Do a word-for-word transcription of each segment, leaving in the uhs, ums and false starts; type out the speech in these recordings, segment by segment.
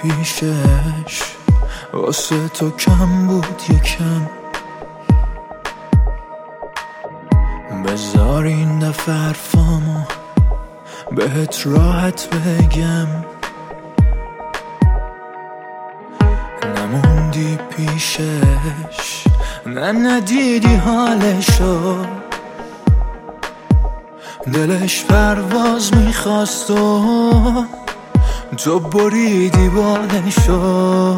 پیشش واسه تو کم بود یکم، بذار این دفعه حرفامو بهت راحت بگم. نموندی پیشش، نه ندیدی حالشو، دلش پرواز میخواست و تو بریدی بالشو.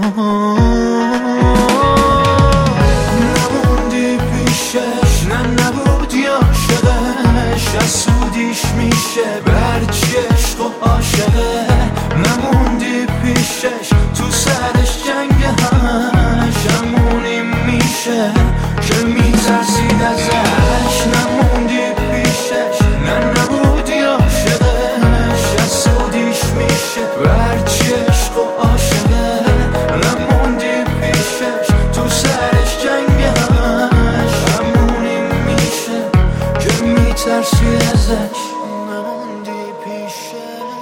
نموندی پیشش، نه نبودی عاشقش، حسودیش میشه برچی عشق و عاشقه. نموندی پیشش، تو سرش جنگ همش، همونی میشه که میترسید ازش. نموندی پیشش، نه نبودی عاشقش، حسودیش میشه برچی عشق و عاشقه. نموندی پیشش، تو سرش جنگ همش، همونی میشه که میترسید ازش. نموندی پیشش.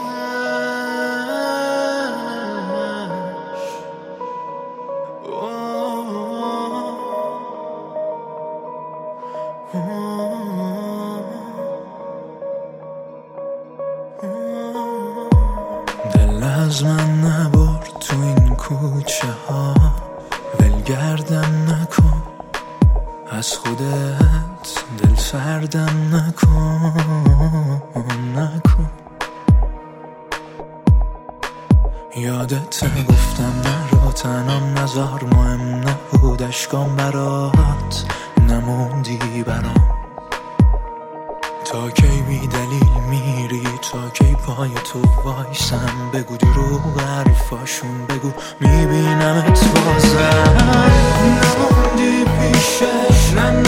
دل از من نبر تو این کوچه ها، ولگردم نکن از خودت، دل سردم نکن نکن. یادت گفتم نرو تنم نزار، مهم نبود اشکام برات، نموندی برام. تا کی بی دلیل میری، تا کی پای تو وایسم، بگو درو حرفاشون بگو میبینمت بازم. نموندی پیشش، نه